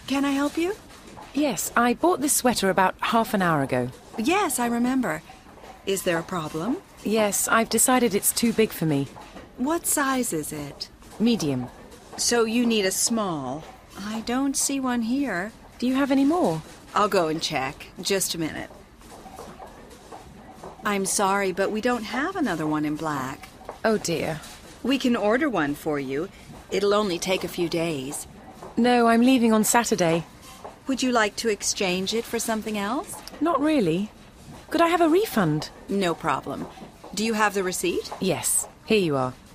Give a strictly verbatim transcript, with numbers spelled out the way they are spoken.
Can I help you? Yes, I bought this sweater about half an hour ago. Yes, I remember. Is there a problem? Yes, I've decided it's too big for me. What size is it? Medium. So you need a small. I don't see one here. Do you have any more? I'll go and check. Just a minute. I'm sorry, but we don't have another one in black. Oh dear. We can order one for you. It'll only take a few days. No, I'm leaving on Saturday. Would you like to exchange it for something else? Not really. Could I have a refund? No problem. Do you have the receipt? Yes, here you are.